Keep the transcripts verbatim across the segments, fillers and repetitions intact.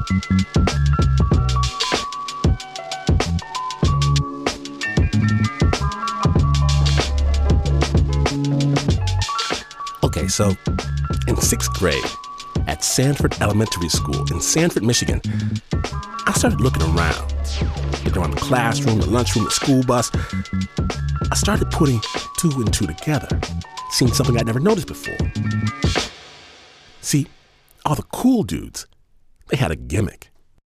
Okay, so in sixth grade at Sanford Elementary School in Sanford, Michigan, I started looking around. Looking around the classroom, the lunchroom, the school bus. I started putting two and two together, seeing something I'd never noticed before. See, all the cool dudes, they had a gimmick.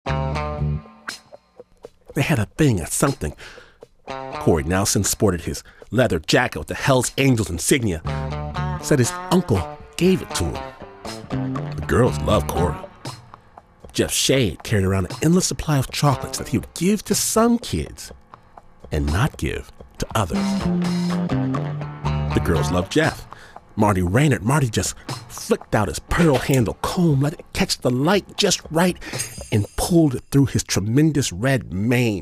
They had a thing, a something. Corey Nelson sported his leather jacket with the Hells Angels insignia. Said his uncle gave it to him. The girls loved Corey. Jeff Shade carried around an endless supply of chocolates that he would give to some kids and not give to others. The girls loved Jeff. Marty Raynard, Marty just flicked out his pearl-handle comb, let it catch the light just right, and pulled it through his tremendous red mane.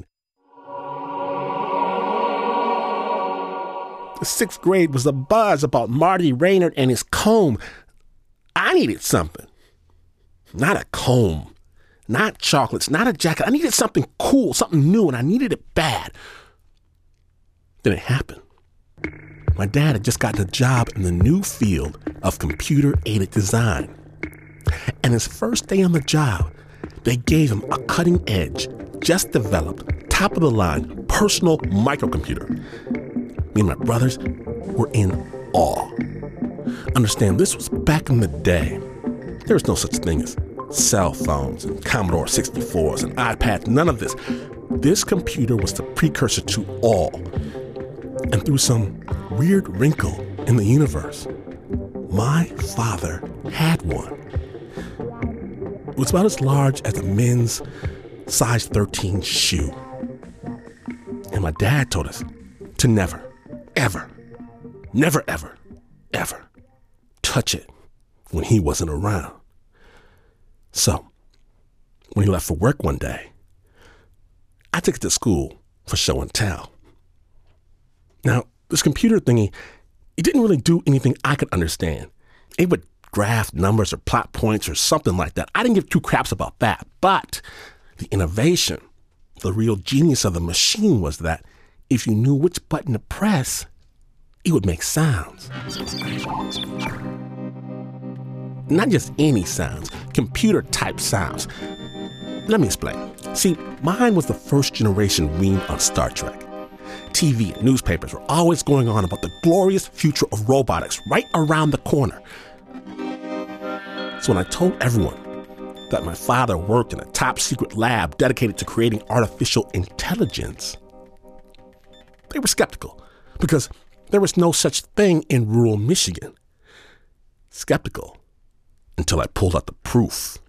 The sixth grade was abuzz about Marty Raynard and his comb. I needed something. Not a comb, not chocolates, not a jacket. I needed something cool, something new, and I needed it bad. Then it happened. My dad had just gotten a job in the new field of computer-aided design. And his first day on the job, they gave him a cutting-edge, just developed, top-of-the-line personal microcomputer. Me and my brothers were in awe. Understand, this was back in the day. There was no such thing as cell phones and Commodore sixty-fours and iPads, none of this. This computer was the precursor to all. And through some weird wrinkle in the universe, my father had one. It was about as large as a men's size thirteen shoe. And my dad told us to never, ever, never, ever, ever touch it when he wasn't around. So, when he left for work one day, I took it to school for show and tell. Now, this computer thingy, it didn't really do anything I could understand. It would graph numbers or plot points or something like that. I didn't give two craps about that. But the innovation, the real genius of the machine was that if you knew which button to press, it would make sounds. Not just any sounds, computer-type sounds. Let me explain. See, mine was the first generation weaned on Star Trek. T V and newspapers were always going on about the glorious future of robotics right around the corner. So when I told everyone that my father worked in a top-secret lab dedicated to creating artificial intelligence, they were skeptical because there was no such thing in rural Michigan. Skeptical until I pulled out the proof.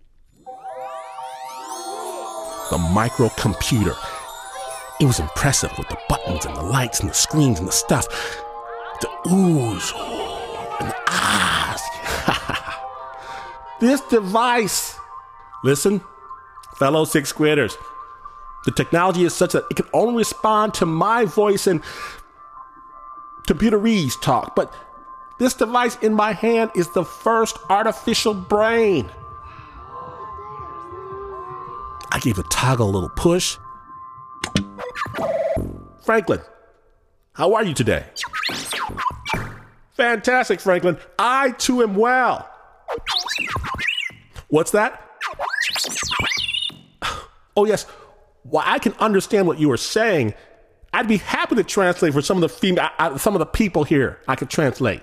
The microcomputer. It was impressive with the buttons and the lights and the screens and the stuff. The oohs and the ahs. This device, listen, fellow sixth graders, the technology is such that it can only respond to my voice and computerese talk, but this device in my hand is the first artificial brain. I gave the toggle a little push. Franklin, how are you today? Fantastic, Franklin. I too am well. What's that? Oh, yes. Well, I can understand what you were saying. I'd be happy to translate for some of the fem- uh, some of the people here. I could translate.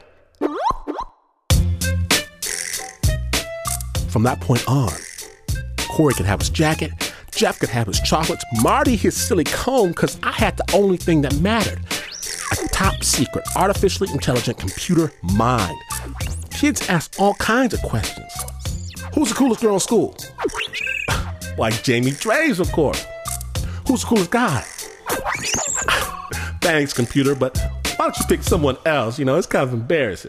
From that point on, Corey could have his jacket, Jeff could have his chocolates, Marty his silly comb, because I had the only thing that mattered. A top secret, artificially intelligent computer mind. Kids asked all kinds of questions. Who's the coolest girl in school? Like Jamie Draves, of course. Who's the coolest guy? Thanks, computer, but why don't you pick someone else? You know, it's kind of embarrassing.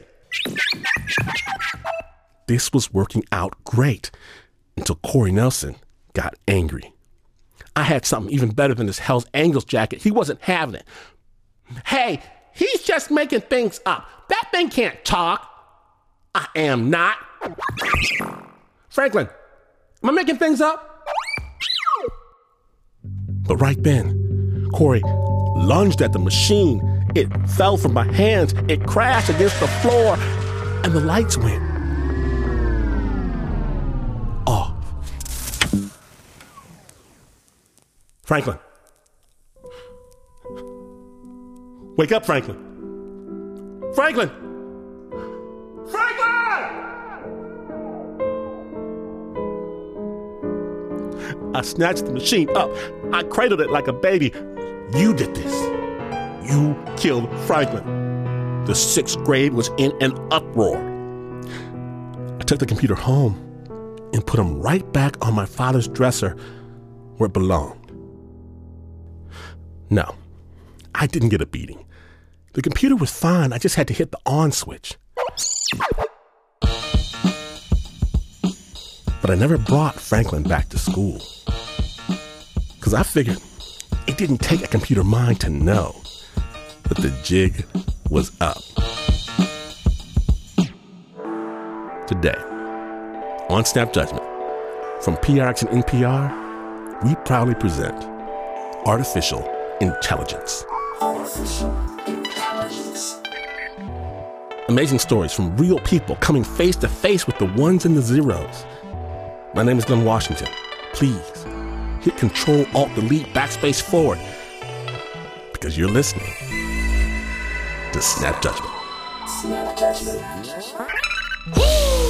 This was working out great until Corey Nelson got angry. I had something even better than this Hells Angels jacket. He wasn't having it. Hey, he's just making things up. That thing can't talk. I am not. Franklin, am I making things up? But right then, Corey lunged at the machine. It fell from my hands. It crashed against the floor, and the lights went off. Franklin. Wake up, Franklin. Franklin! Franklin! I snatched the machine up. I cradled it like a baby. You did this. You killed Franklin. The sixth grade was in an uproar. I took the computer home and put him right back on my father's dresser where it belonged. No, I didn't get a beating. The computer was fine. I just had to hit the on switch. But I never brought Franklin back to school. Because I figured it didn't take a computer mind to know that the jig was up. Today, on Snap Judgment, from P R X and N P R, we proudly present Artificial Intelligence. Artificial Intelligence. Amazing stories from real people coming face to face with the ones and the zeros. My name is Glenn Washington. Please hit Control Alt Delete Backspace Forward because you're listening to Snap Judgment. Snap Judgment.